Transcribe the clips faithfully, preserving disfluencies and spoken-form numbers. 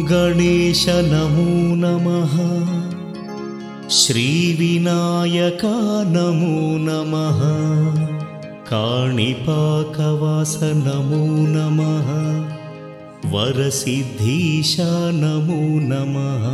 गणेश नमो नमः। श्रीविनायक नमो नमः। काणिपाकवास नमो नमः। वरसिद्धीश नमो नमः।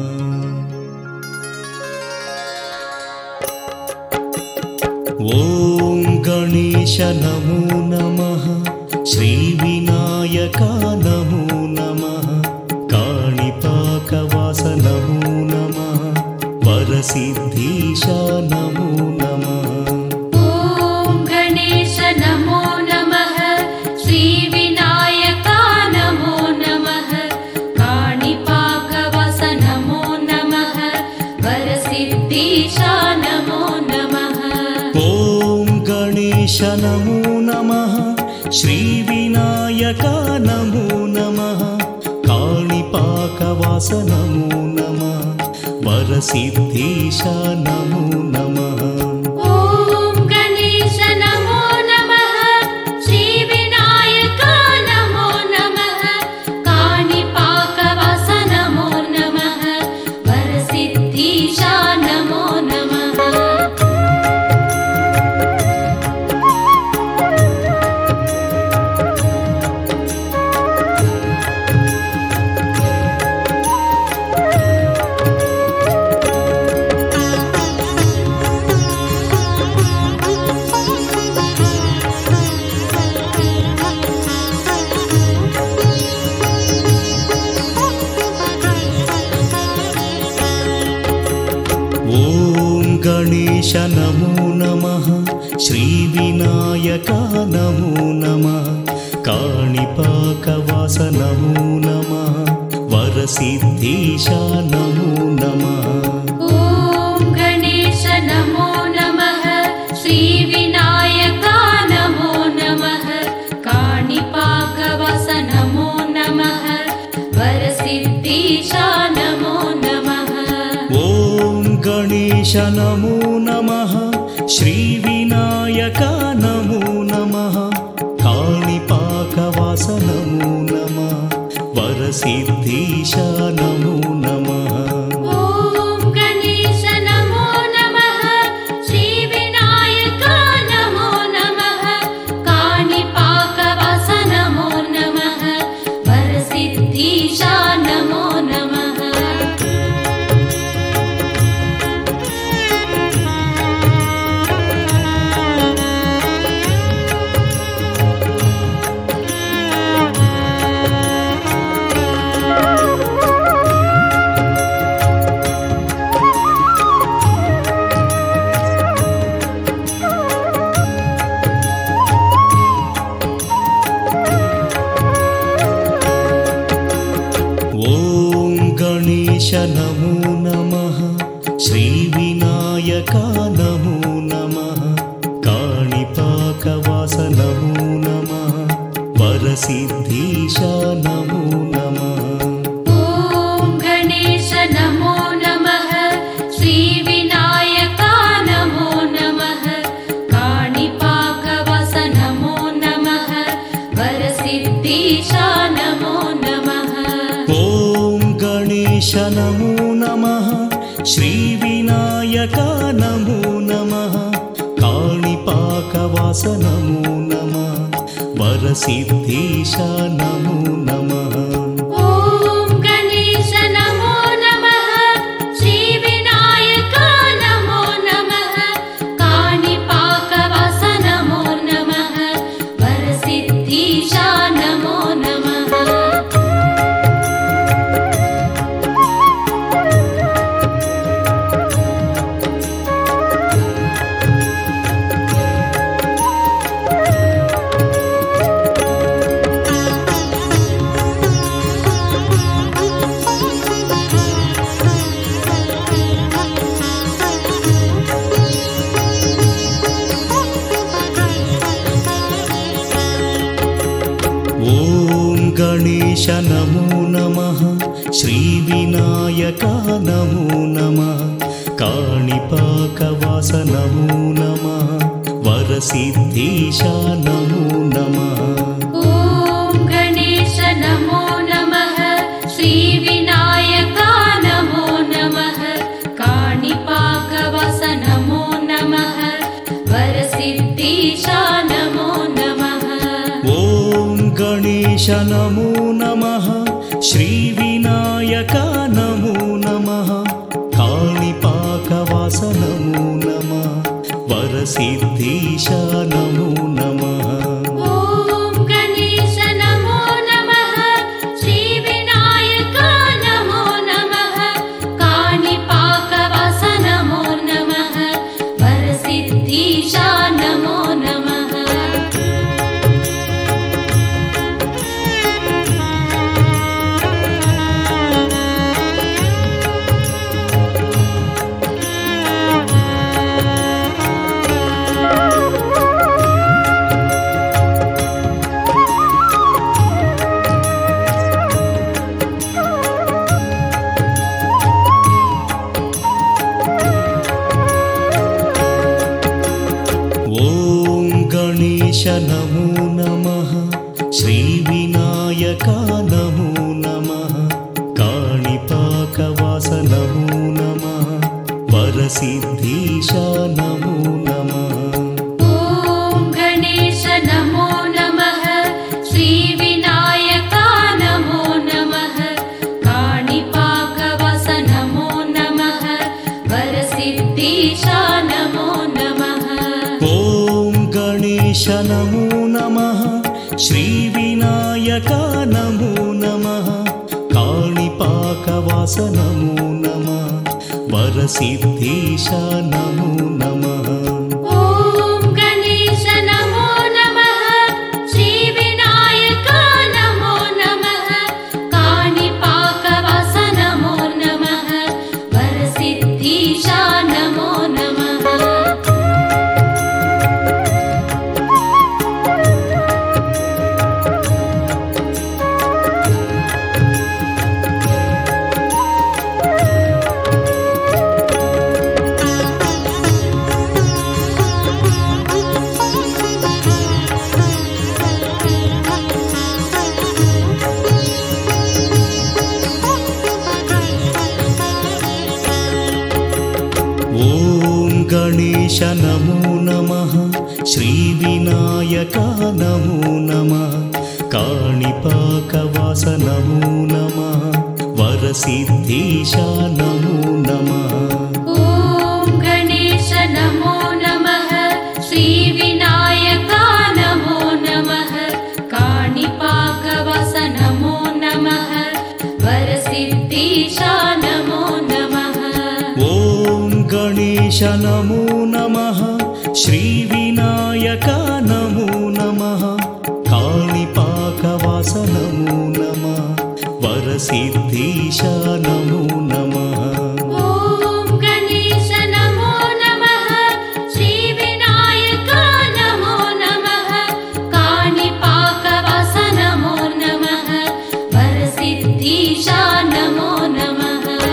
ॐ गणेश नमो नमः। श्रीविनायक नमो नमः। काणिपाकवास नमो नमः। वरसिद्धीश नमो नमः। ॐ गणेश नमो नमः। श्रीविनायक नमो नमः। काणिपाकवास नमो नमः। वरसिद्धीश नमो नमः। ॐ गणेश नमो नमः। श्रीविनायक नमो नमः। काणिपाकवास नमो नमः। वरसिद्धीश नमो नमः। ॐ गणेश नमो नमः। श्रीविनायक नमो नमः। काणिपाकवास नमो नमः। वरसिद्धीश नमो नमः। ॐ गणेश नमो नमः। श्रीविनायक नमो नमः। काणिपाकवास नमो नमः। वरसिद्धीश नमो नमः। ॐ गणेश नमो नमः। श्रीविनायक नमो नमः। काणिपाकवास नमो नमः। वरसिद्धीश नमो नमः। ॐ गणेश नमो नमः। श्रीविनायक नमो नमः। काणिपाकवास नमो नमः। वरसिद्धीश नमो नमः। ॐ गणेश नमो नमः। श्रीविनायक नमो नमः। काणिपाकवास नमो नमः। वरसिद्धीश नमो नमः। ॐ गणेश नमो नमः। श्रीविनायक नमो नमः। काणिपाकवास नमो नमः। वरसिद्धीश नमो नमः। ॐ गणेश नमो नमः। श्रीविनायक नमो नमः। काणिपाकवास नमो नमः। वरसिद्धीश नमो नमः। ॐ गणेश नमो नमः। श्रीविनायक नमो नमः। काणिपाकवास नमो नमः। वरसिद्धीश नमो नमः। ॐ गणेश नमो नमः। श्रीविनायक नमो नमः। काणिपाकवास नमो नमः। वरसिद्धीश नमो नमः। ॐ गणेश नमो नमः। श्रीविनायक नमो नमः। काणिपाकवास नमो नमः। वरसिद्धीश नमो नमः। ॐ गणेश नमो नमः। श्रीविनायक वरसिद्धीशा नमो नमः। ॐ गणेश नमो नमः श्रीविनायक नमो नमः काणिपाकवास नमो नमः वरसिद्धीशा नमो नमः। ॐ गणेश नमो नमः श्रीविनायक नमो नमः काणिपाकवास नमो नमः वरसिद्धीशा नमो नमः। गणेश नमो नमः श्रीविनायक नमो नमः काणिपाकवास नमो नमः वरसिद्धीशा नमो नमः। ॐ गणेश नमो नमः श्रीविनायक नमो नमः काणिपाकवास नमो नमः वरसिद्धीशा नमो नमः। गणेश नमो नमः श्रीविनायक नमो नमः काणिपाकवास नमो नमः वरसिद्धीशा नमो नमः। ॐ गणेश नमो नमः श्रीविनायक नमो नमः काणिपाकवास नमो नमः वरसिद्धीशा नमो नमः। ॐ गणेश नमो नमः श्रीविनायक नमो नमः काणिपाकवास नमो नमः वरसिद्धीशा नमो नमः। ॐ गणेश नमो नमः श्रीविनायक नमो नमः काणिपाकवास नमो नमः वरसिद्धीशा नमो नमः। ॐ गणेश नमो नमः श्रीविनायक नमो नमः काणिपाकवास नमो नमः वरसिद्धीशा नमो नमः। ॐ गणेश नमो नमः श्रीविनायक नमो नमः काणिपाकवास नमो नमः वरसिद्धीशा नमो नमः।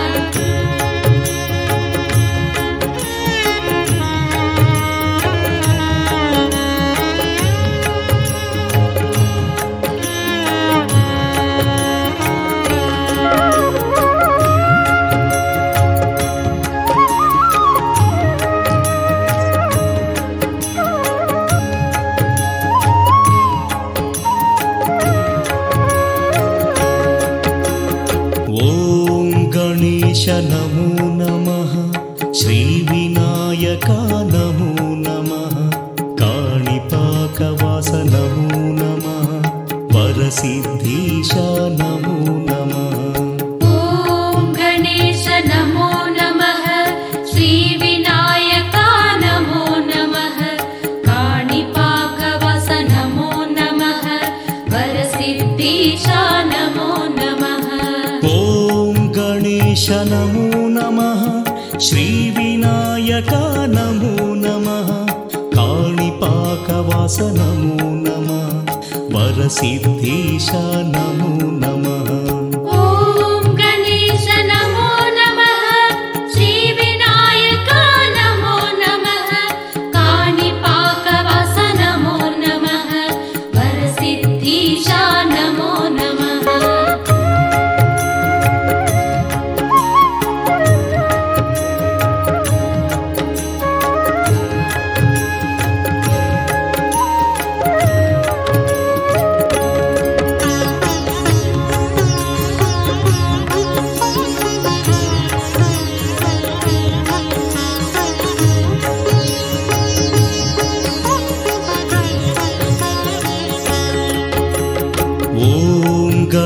गणेश नमो नमः श्रीविनायक नमो नमः काणिपाकवास नमो नमः वरसिद्धीशा नमो नमः। ॐ गणेश नमो नमः श्रीविनायक नमो नमः काणिपाकवास नमो नमः वरसिद्धीशा नमो नमः। ॐ गणेश नमो नमः श्रीविनायक नमो नमः काणिपाकवास नमो नमः वरसिद्धीशा नमो नमः। ॐ गणेश नमो नमः श्रीविनायक नमो नमः काणिपाकवास नमो नमः वरसिद्धीशा नमो नमः।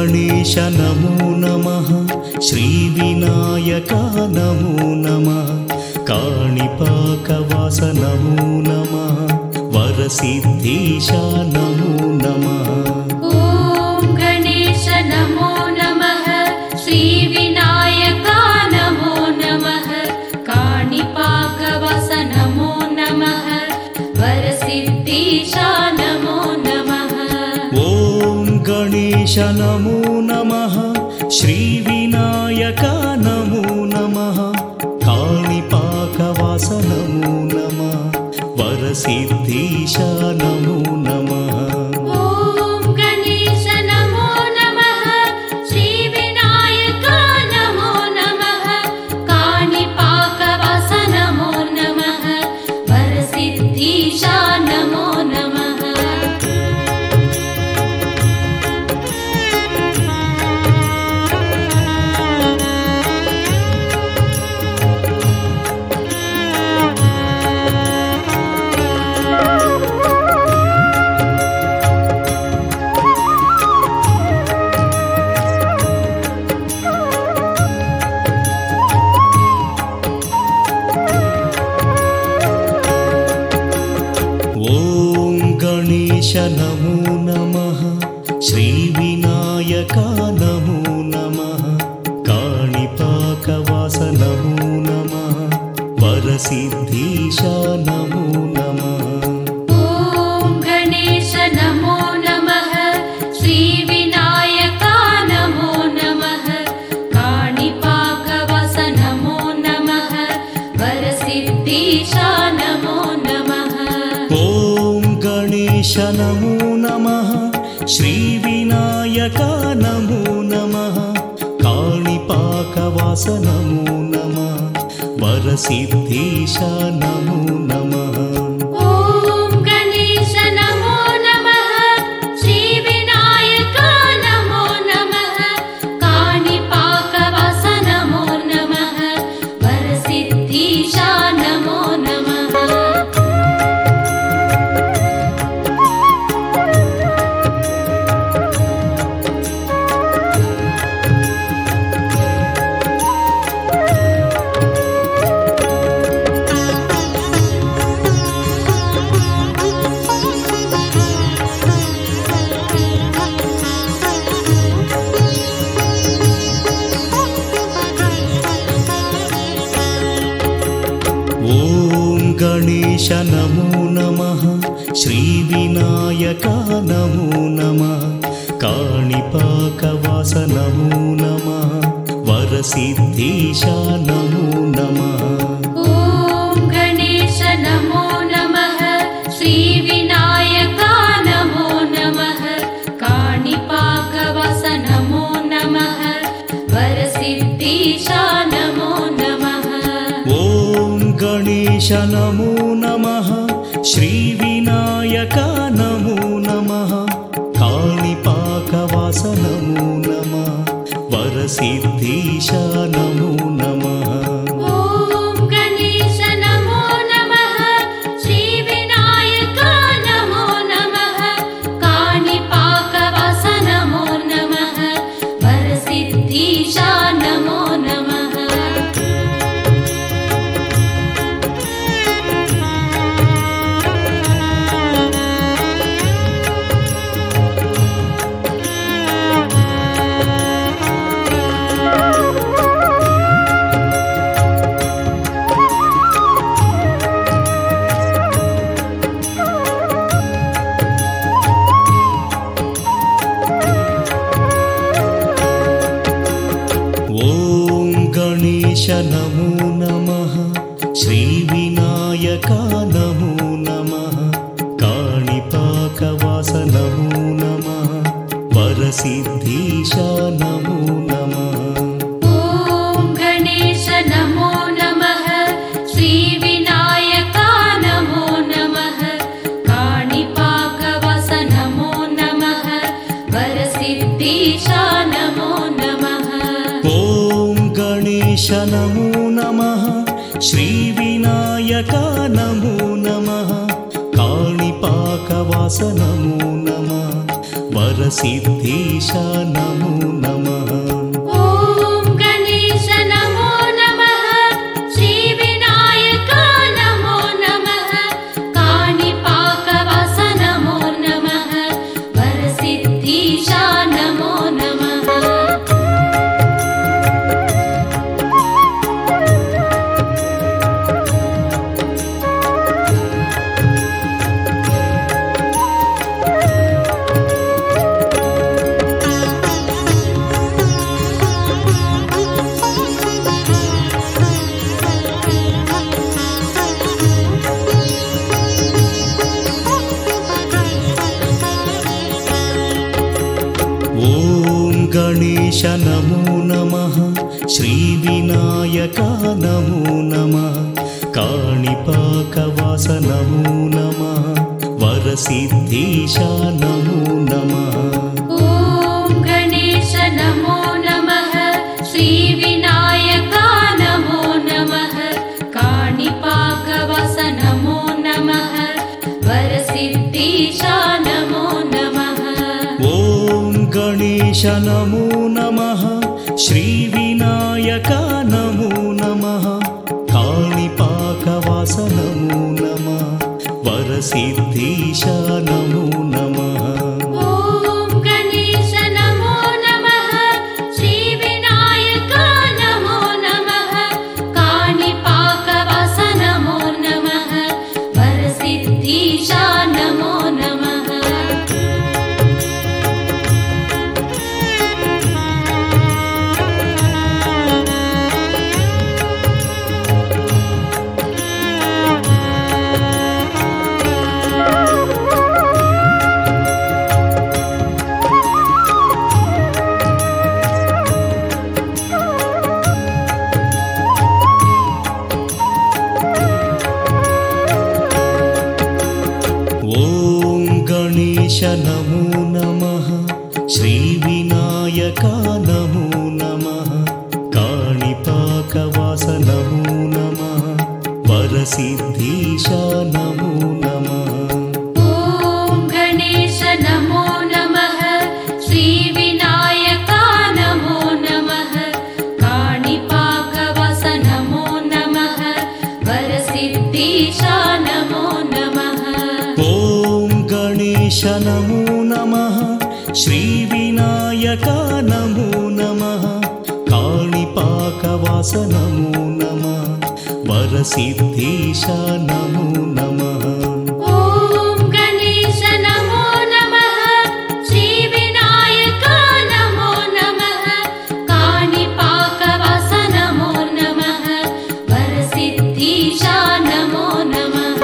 गणेश नमो नमः श्रीविनायक नमो नमः काणिपाकवास नमो नमः वरसिद्धीश नमो नमः ॐ गणेश नमो नमः श्रीविनायक नमो नमः काणिपाकवास नमो नमः वरसिद्धीश नमो नमः ॐ गणेश नमो नमः श्रीविनायक नमो नमः काणिपाकवास नमो नमः वरसिद्धीश नमो नमः ॐ गणेश नमो नमः श्रीविनायक नमो नमः काणिपाकवास नमो नमः वरसिद्धीश नमो नमः गणेश नमो नमः श्रीविनायक नमो नमः काणिपाकवास नमो नमः वरसिद्धीश नमो नमः ॐ गणेश नमो नमः श्रीविनायक नमो नमः काणिपाकवास नमो नमः वरसिद्धीश नमो नमः गणेश नमो नमः श्रीविनायक नमो नमः काणिपाकवास नमो नमः वरसिद्धीश नमो नमः ॐ गणेश नमो नमः श्रीविनायक नमो नमः काणिपाकवास नमो नमः वरसिद्धीश नमो नमः गणेश नमो नमः श्रीविनायक नमो नमः काणिपाकवास नमो नमः वरसिद्धीश नमो नमः ॐ गणेश नमो नमः श्रीविनायक नमो नमः काणिपाकवास नमो नमः वरसिद्धीश नमो नमः ॐ गणेश नमो नमः श्रीविनायक नमो नमः काणिपाकवास नमो नमः वरसिद्धीश नमो नमः ॐ गणेश नमो नमः श्रीविनायक नमो नमः काणिपाकवास नमो नमः वरसिद्धीश नमो नमः गणेश नमो नमः श्रीविनायक नमो नमः काणिपाकवास नमो नमः वरसिद्धीश नमो नमः ॐ गणेश नमो नमः श्रीविनायक नमो नमः काणिपाकवास नमो नमः वरसिद्धीश नमो नमः ॐ गणेश नमो नमः श्रीविनायक नमो नमः काणिपाकवास नमो नमः వరసిద్ధీశ నమో నమః ఓం గణేశ నమో నమః శ్రీ వినాయక నమో నమః కాణిపాకవాస నమో నమః వరసిద్ధీశ నమో నమః ఓం గణేశ నమో నమః శ్రీ వినాయక నమో నమః కాణిపాకవాస నమో నమః వరసిద్ధీశ నమో నమః ఓం గణేశ నమో నమః శ్రీ వినాయక నమో నమః కాణిపాకవాస నమో నమః వరసిద్ధీశ నమో నమః ఓం గణేశ నమో నమః శ్రీ వినాయక నమో నమః కాణిపాకవాస నమో నమః వరసిద్ధీశ నమో నమః ఓం గణేశ నమో నమః శ్రీ వినాయక నమో నమః కాణిపాకవాస నమో నమః వరసిద్ధీశ నమో నమః ఓం గణేశ నమో నమః శ్రీ వినాయక నమో నమః కాణిపాకవాస నమో నమః వరసిద్ధీశ నమో నమః ఓం గణేశ నమో నమః శ్రీ వినాయక నమో నమః కాణిపాకవాస నమో నమః వరసిద్ధీశ నమో నమః ఓం గణేశ నమో నమః శ్రీ వినాయక నమో నమః కాణిపాకవాస నమో నమః వరసిద్ధీశ నమో నమః ఓం గణేశ నమో నమః శ్రీ వినాయక నమో నమః కాణిపాకవాస నమో నమః వరసిద్ధీశ నమో నమః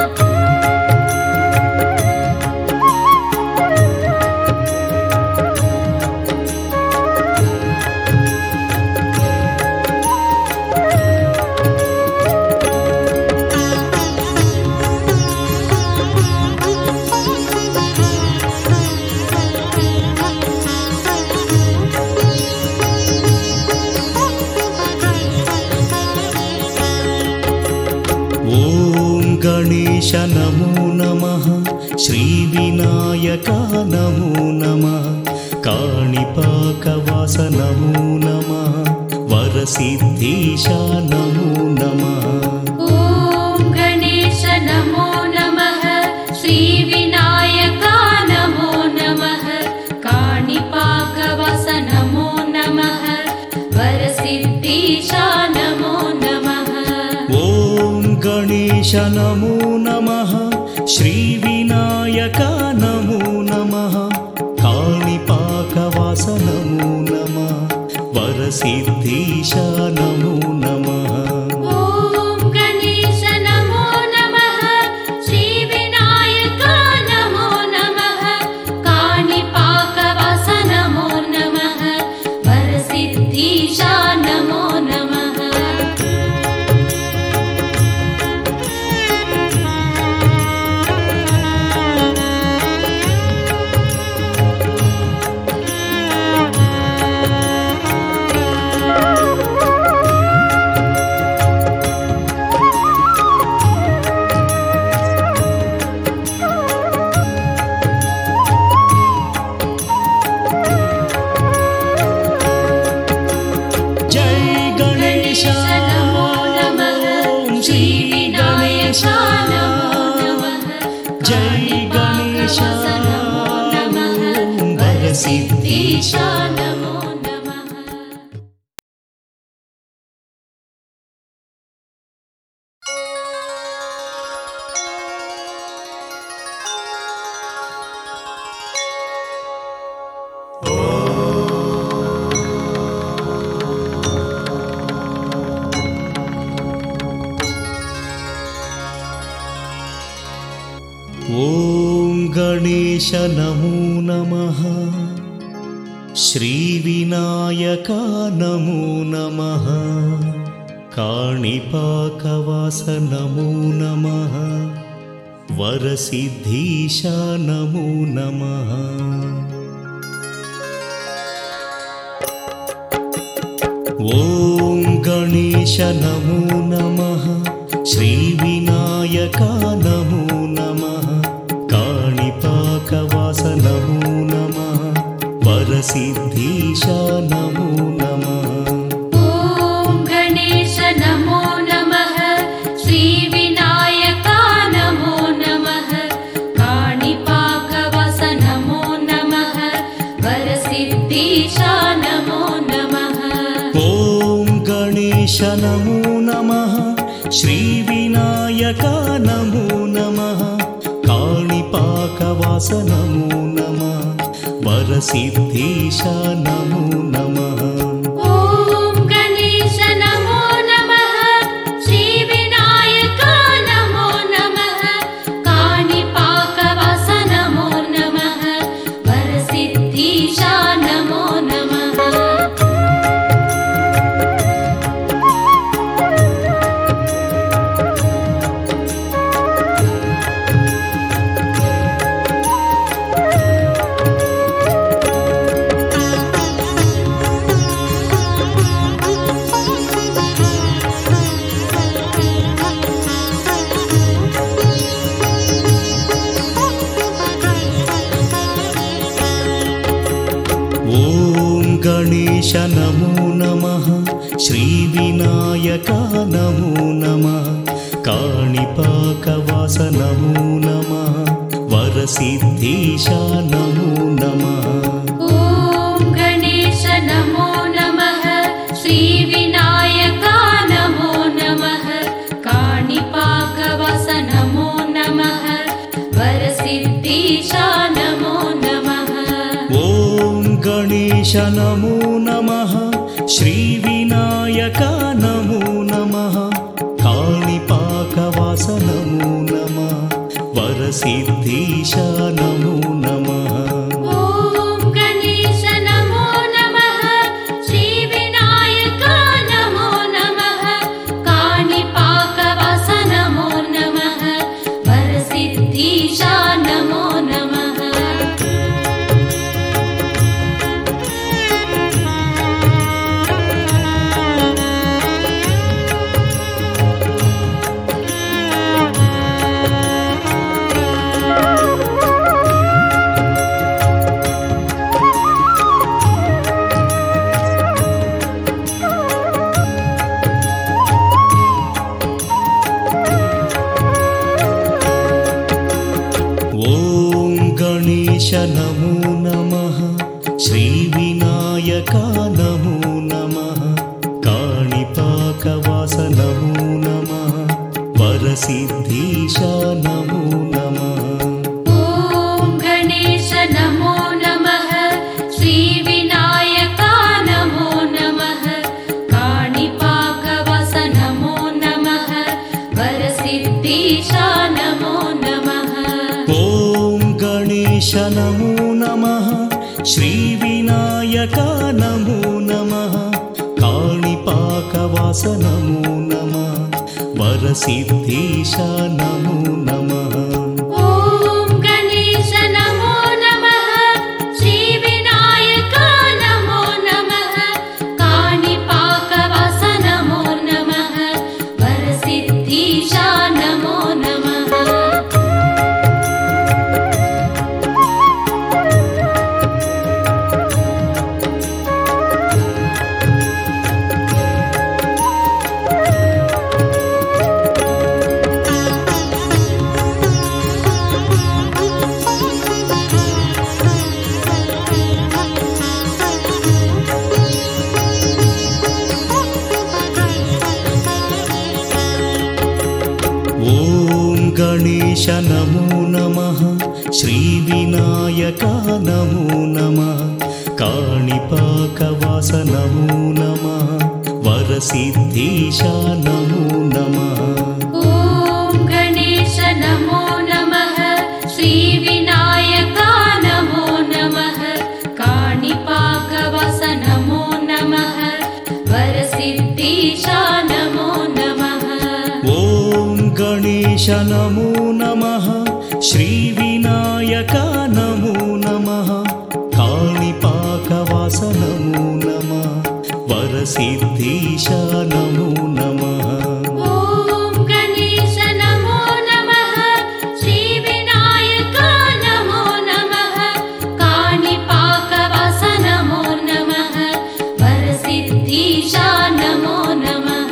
ఓం గణేశ నమో నమః శ్రీ వినాయక నమో నమః కాణిపాకవాస నమో నమః వరసిద్ధీశ నమో నమః ఓం గణేశ నమో నమః శ్రీ వినాయక నమో నమః కాణిపాకవాస నమో నమః వరసిద్ధీశ నమో నమః ఓం గణేశ నమో నమః శ్రీ వినాయక నమో నమః కాణిపాకవాస నమో నమః వరసిద్ధీశ నమో నమః ఓం గణేశ నమో నమః శ్రీ వినాయక నమో నమః కాణిపాకవాస నమో నమః వరసిద్ధీశ నమో నమః జై గణేశ ఓం వరసిద్ధీశ నమో నమః. ఓం గణేశ నమో నమః శ్రీ వినాయక నమో నమః కాణిపాకవాస నమో నమః వరసిద్ధీశ నమో నమః. ఓం గణేశ నమో నమః శ్రీ వినాయక నమో నమః కాణిపాకవాస నమో నమః వరసిద్ధీశ నమో నమః. ఓం గణేశ నమో నమః శ్రీ వినాయక నమో నమః కాణిపాకవాస నమో నమః వరసిద్ధీశ నమో నమః. ఓం గణేశ నమో నమః శ్రీ వినాయక నమో నమః కాణిపాకవాస నమో నమః వరసిద్ధీశ నమో నమః. ఓం గణేశ నమో నమః శ్రీ వినాయక నమో నమః కాణిపాకవాస నమో నమః వరసిద్ధీశ నమో నమః. ఓం గణేశ నమో నమః శ్రీ వినాయక నమో నమః కాణిపాకవాస నమో నమః వరసిద్ధీశ నమో నమః. ఓం గణేశ నమో నమః శ్రీ వినాయక నమో నమః కాణిపాకవాస నమో నమః వరసిద్ధీశ నమో నమః. ఓం గణేశ నమో నమః శ్రీ వినాయక నమో నమః కాణిపాకవాస నమో నమః వరసిద్ధీశ నమో నమః. ఓం గణేశ నమో నమః శ్రీ వినాయక నమో నమః కాణిపాకవాస నమో నమః వరసిద్ధీశ నమో నమః. ఓం గణేశ నమో నమః శ్రీ వినాయక నమో నమః కాణిపాకవాస నమో నమః వరసిద్ధీశ నమో నమః. ఓం గణేశ నమో నమః శ్రీ వినాయక నమో నమః కాణిపాకవాస నమో నమః వరసిద్ధీశ నమో నమః. ఓం గణేశ నమో నమః శ్రీ వినాయక నమో నమః కాణిపాకవాస నమో నమః వరసిద్ధీశ నమో నమః. ఓం గణేశ నమో నమః శ్రీ వినాయక నమో నమః కాణిపాకవాస నమో నమః వరసిద్ధీశ నమో నమః. गणेश नमो नमः श्रीविनायक नमो नमः काणिपाकवास नमो नमः वरसिद्धीश नमो नमः ॐ गणेश नमो नमः श्रीविनायक नमो नमः काणिपाकवास नमो नमः वरसिद्धीश नमो नमः ॐ गणेश नमो नमः श्रीविनायक नमो नमः काणिपाकवास नमो नमः वरसिद्धीश नमो नमः ॐ गणेश नमो नमः श्रीविनायक नमो नमः काणिपाकवास नमो नमः वरसिद्धीश नमो नमः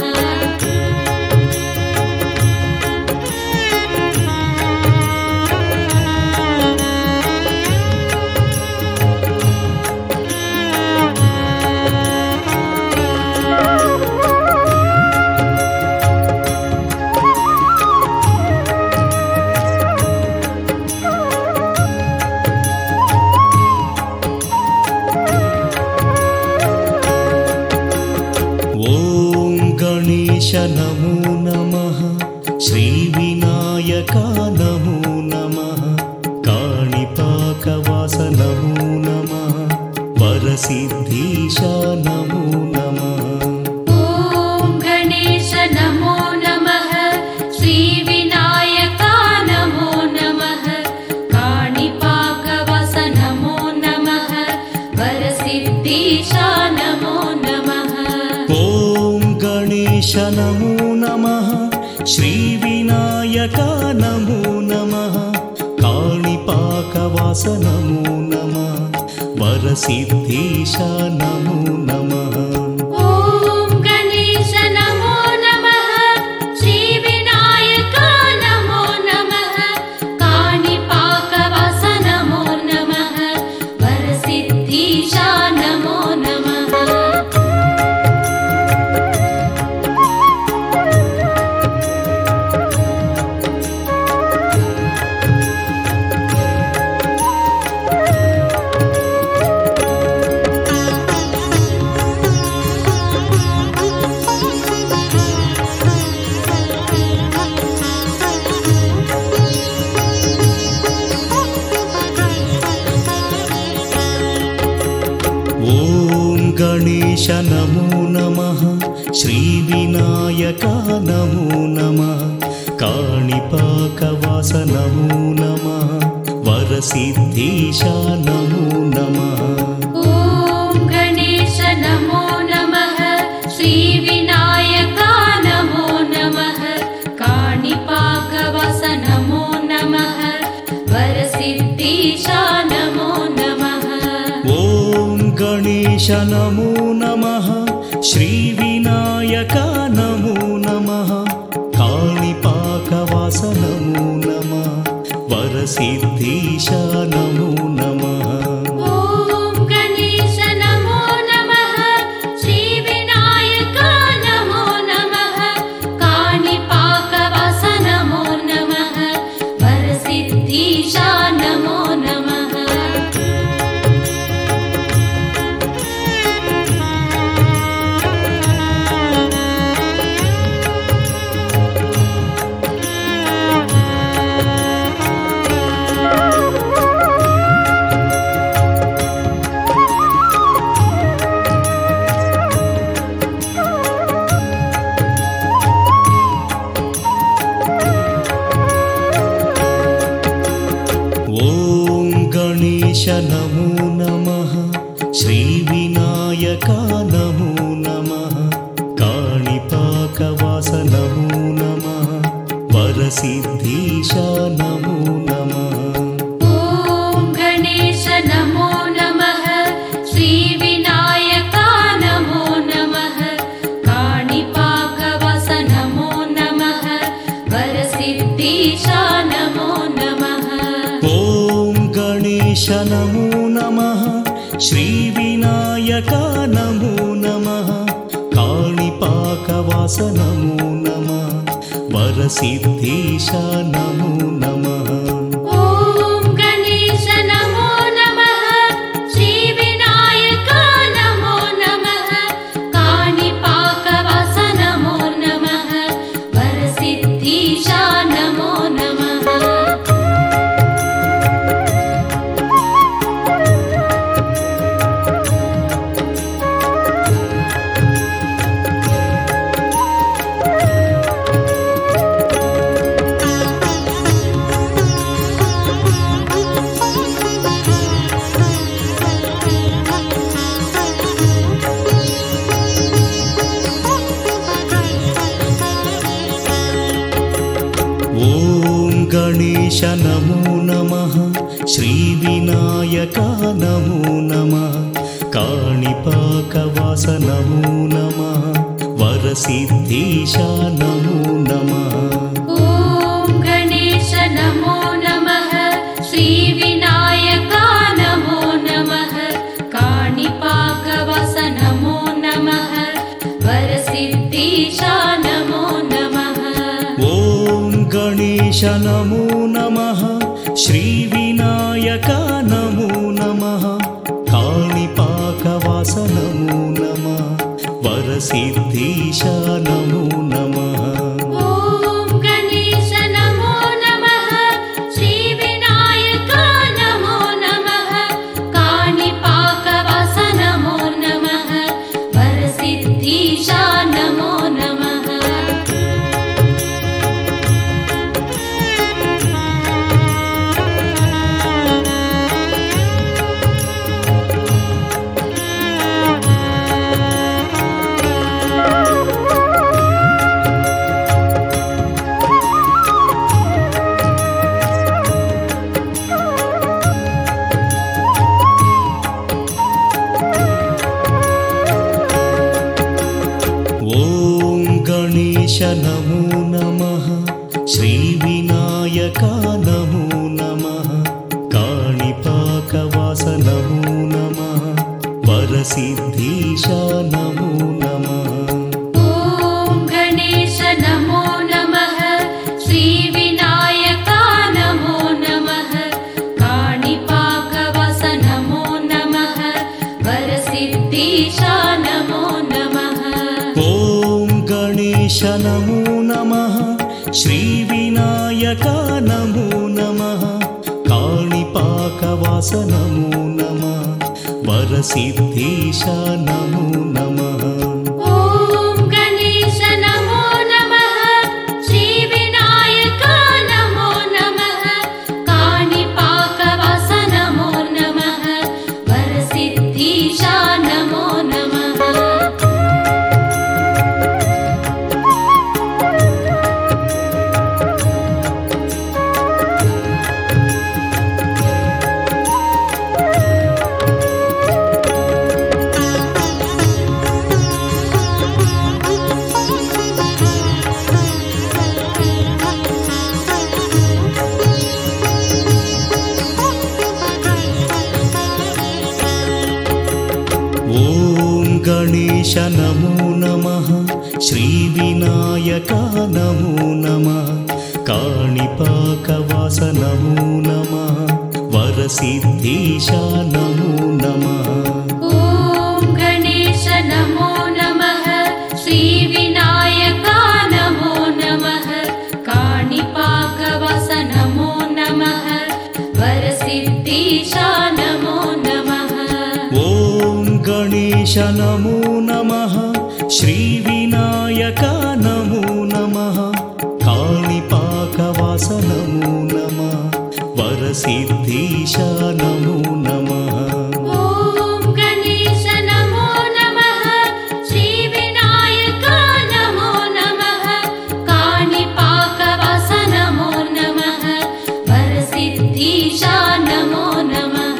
गणेश नमो नमः श्रीविनायक नमो नमः काणिपाकवास नमो नमः वरसिद्धीश नमो नमः ॐ गणेश नमो नमः श्रीविनायक नमो नमः काणिपाकवास नमो नमः वरसिद्धीश नमो नमः गणेश नमो नमः श्रीविनायक नमो नमः काणिपाकवास नमो नमः वरसिद्धीश नमो नमः ॐ गणेश नमो नमः श्रीविनायक नमो नमः काणिपाकवास नमो नमः वरसिद्धीश नमो नमः गणेश नमो नमः श्रीविनायक नमो नमः काणिपाकवास नमो नमः वरसिद्धीश नमो नमः ॐ गणेश नमो नमः श्रीविनायक नमो नमः काणिपाकवास नमो नमः वरसिद्धीश नमो नमः ॐ गणेश नमो नमः श्रीविनायक नमो नमः काणिपाकवास नमो नमः वरसिद्धीश नमो नमः ॐ गणेश नमो नमः श्रीविनायक नमो नमः काणिपाकवास नमो नमः वरसिद्धीश नमो नमः गणेश नमो नमः श्रीविनायक नमो नमः काणिपाकवास नमो नमः वरसिद्धीश नमो नमः ॐ गणेश नमो नमः श्रीविनायक नमो नमः काणिपाकवास नमो नमः वरसिद्धीश नमो नमः ॐ गणेश नमो नमः श्रीविनायक नमो नमः काणिपाकवास नमो नमः వరసిద్ధీశ నమో నమః ఓం గణేశ నమో నమః శ్రీ వినాయక నమో నమః కాణిపాకవాస నమో నమః వరసిద్ధీశ నమో నమః ఓం గణేశ నమో నమః శ్రీ వినాయక నమో నమః కాణిపాకవాస నమో నమః వరసిద్ధీశ నమో నమః ఓం గణేశ నమో నమః శ్రీ వినాయక నమో నమః కాణిపాకవాస నమో నమః వరసిద్ధీశ నమో నమః ఓం గణేశ నమో నమః శ్రీ వినాయక నమో నమః కాణిపాకవాస నమో నమః వరసిద్ధీశ నమో నమః ఓం గణేశ నమో నమః శ్రీ వినాయక నమో నమః కాణిపాకవాస నమో నమః వరసిద్ధీశ నమో నమః ఓం గణేశ నమో నమః శ్రీ వినాయక నమో నమః కాణిపాకవాస నమో నమః వరసిద్ధీశ నమో నమః ఓం గణేశ నమో నమః శ్రీ వినాయక నమో నమః కాణిపాకవాస నమో నమః వరసిద్ధీశ నమో నమః ఓం గణేశ నమో నమః శ్రీ వినాయక నమో నమః కాణిపాకవాస నమో నమః వరసిద్ధీశ నమో నమః ఓం గణేశ నమో నమః శ్రీ వినాయక నమో నమః కాణిపాకవాస నమో నమః వరసిద్ధీశ నమో నమః ఓం గణేశ నమో నమః శ్రీ వినాయక నమో నమః కాణిపాకవాస నమో నమః వరసిద్ధీశ నమో నమః ఓం గణేశ నమో నమః శ్రీ వినాయక నమో నమః కాణిపాకవాస నమో నమః వరసిద్ధీశ నమో నమః ఓం గణేశ నమో నమః శ్రీ వినాయక నమో నమః కాణిపాకవాస నమో నమః వరసిద్ధీశ నమో నమః ఓం గణేశ నమో నమః శ్రీ వినాయక నమో నమః కాణిపాకవాస నమో నమః వరసిద్ధీశ నమో నమః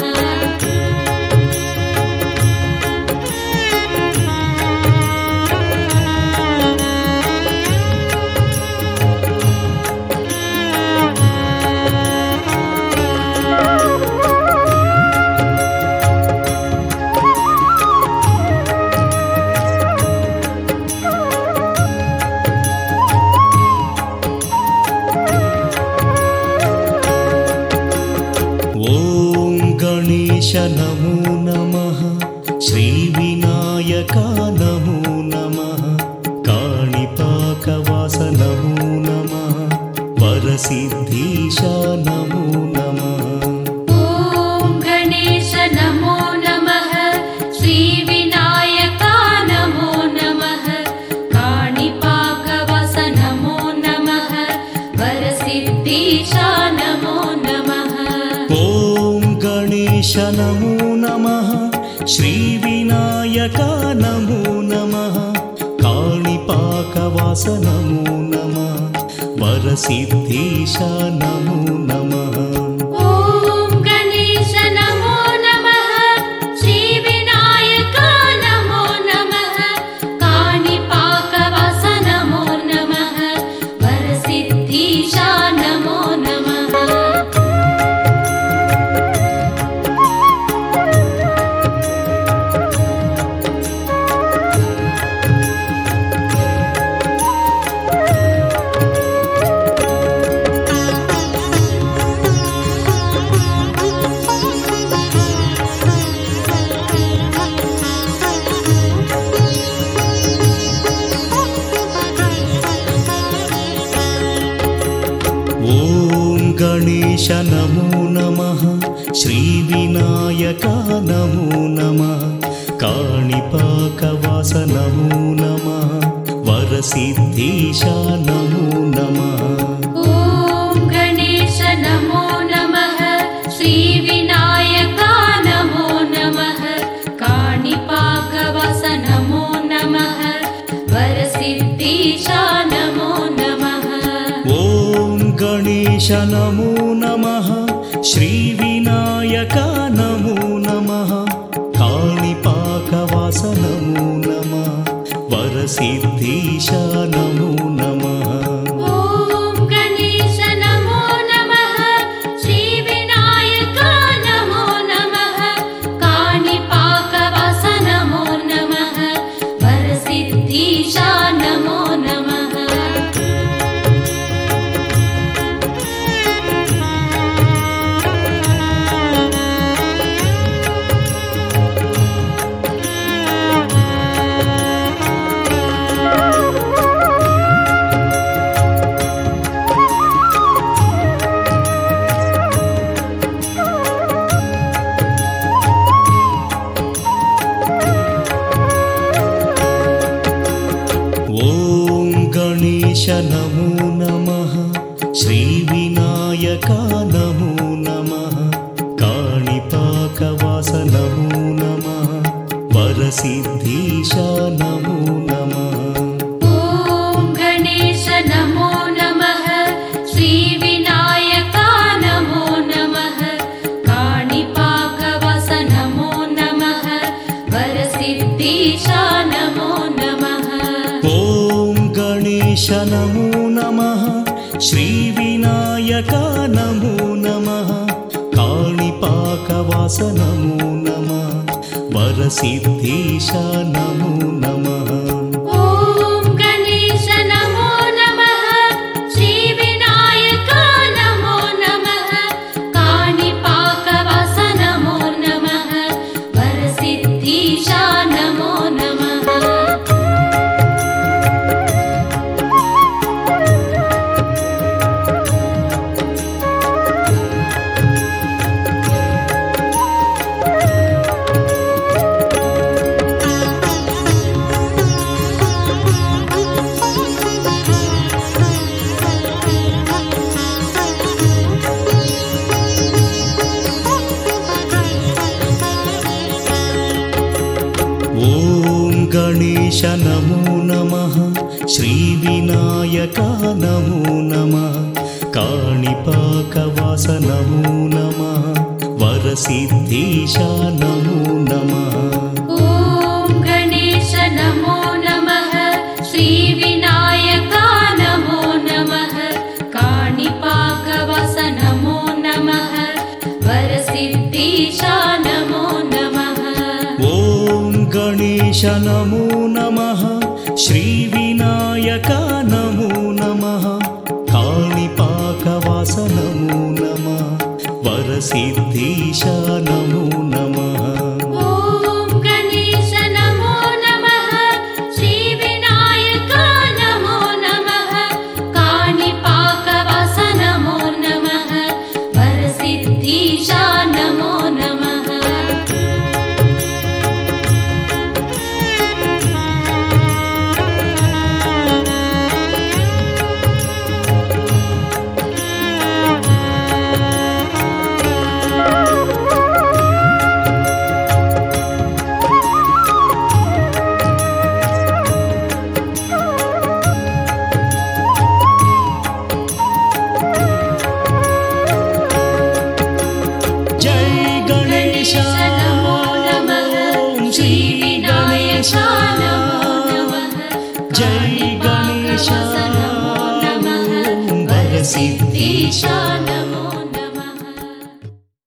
गणेश नमो नमः श्री विनायक नमो नमः काणिपाकवास नमो नमः वरसिद्धीश नमो नमः ॐ गणेश नमो नमः श्री विनायक नमो नमः काणिपाकवास नमो नमः वरसिद्धीश नमो नमः ॐ गणेश नमो नमः श्री विनायक नमो नमः काणिपाकवास नमो नमः वरसिद्धीश नमो नमः ॐ गणेश नमो नमः श्री विनायक नमो नमः काणिपाकवास नमो नमः वरसिद्धीश नमो नमः ॐ गणेश नमो नमः श्री विनायक नमो नमः काणिपाकवास नमो नमः वरसिद्धीश नमो नमः ॐ गणेश नमो नमः श्री विनायक नमो नमः काणिपाकवास नमो नमः वरसिद्धीश नमो नमः ॐ गणेश नमो नमः श्री विनायक नमो नमः काणिपाकवास नमो नमः वरसिद्धीश नमो नमः ॐ गणेश नमो नमः श्री विनायक नमो नमः काणिपाकवास नमो नमः वरसिद्धीश नमो नमः ॐ गणेश नमो नमः श्री विनायक नमो नमः काणिपाकवास नमो नमः वरसिद्धीश नमो नमः ॐ गणेश नमो नमः श्री विनायक नमो नमः काणिपाकवास नमो नमः वरसिद्धीश नमो नमः ॐ गणेश नमो नमः श्री विनायक नमो नमः काणिपाकवास नमो नमः वरसिद्धीश नमो नमः ॐ गणेश नमो नमः श्री विनायक नमो नमः काणिपाकवास नमो नमः वरसिद्धीश नमो नमः ॐ गणेश नमो नमः श्री विनायक नमो नमः काणिपाकवास नमो नमः वरसिद्धीश नमो नमः ॐ गणेश नमो नमः श्री विनायक नमो नमः काणिपाकवास नमो नमः वरसिद्धीश नमो नमः ॐ गणेश नमो नमः श्री विनायक नमो नमः काणिपाकवास नमो नमः వరసిద్ధీశ నమో నమః ఓం గణేశ నమో నమః శ్రీ వినాయక నమో నమః కాణిపాకవాస నమో నమః వరసిద్ధీశ నమో నమః జై గణేశ వరసిద్ధీశ నమో